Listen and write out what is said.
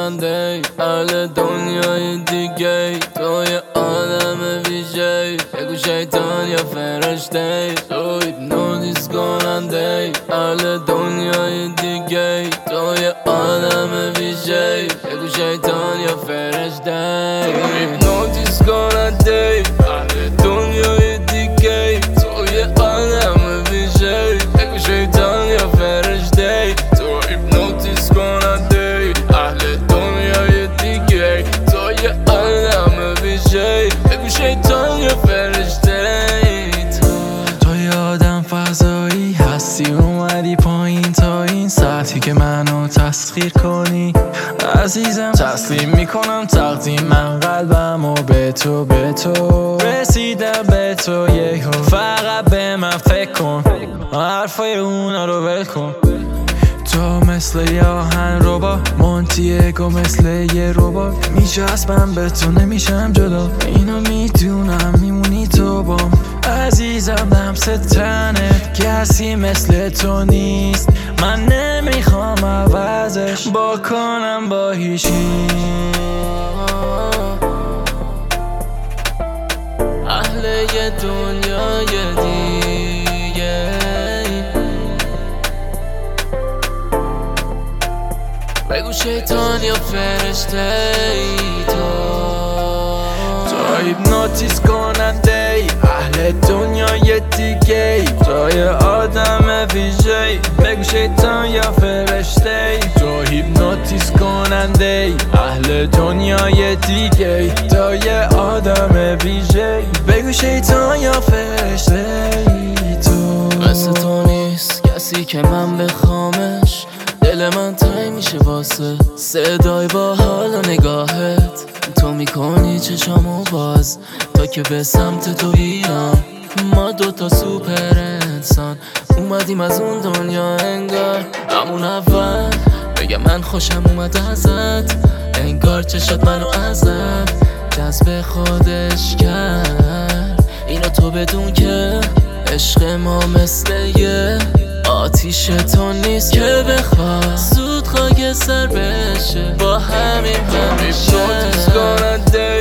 کننده اهل دنیای دیگه تو یه آدم ویژه بگو شیطان یا فرشته تو هیپنوتیزم کننده اهل دنیای دیگه تو یه آدم ویژه بگو شیطان یا فرشته هیپنوتیزم کننده اهل دنیای دیگه تو یه آدم ویژه بگو شیطان یا فرشته تو هیپنوتیزم کننده اهل دنیای دیگه تو یه آدم ویژه بگو شیطان یا فرشته تو یه آدم فضایی هستی اومدی پایین تا این سطحی که منو تسخیر کنی عزیزم تسلیم میکنم تقدیم من قلبمو به تو رسیدم به تو یهو فقط به من فکر کن حرفای اونا رو ول کن تو مثل یه آهن ربا مونتیگو مثل یه ربات میچسبم به تو نمیشم جدا اینو میدونم میمونی تو بام عزیزم لمس تنت کسی مثل تو نیست من نمیخوام عوضش بکنم با هیچی اهل یه دنیای دیگه بگو شیطان یا فرشته تو هیپنوتیزم کننده اهل دنیای دیگه تو یه آدم ویژه بگو شیطان یا فرشته تو هیپنوتیزم کننده اهل دنیای دیگه تو یه آدم ویژه بگو شیطان یا فرشته تو مثل تو نیست کسی که من بخوامش دل من تنگ میشه واسه صدای با حال و نگاهت تو میکنی چشامو باز تا که به سمت تو بیام ما دوتا سوپر انسان اومدیم از اون دنیا انگار همون اول بگه من خوشم اومد ازت انگار چشات منو ازت جذب خودش کرد اینو تو بدون که عشق ما مثل یه آتیش تو نیست که بخواد زود خاک سر بشه با همین همیشه هیپنوتیزم کننده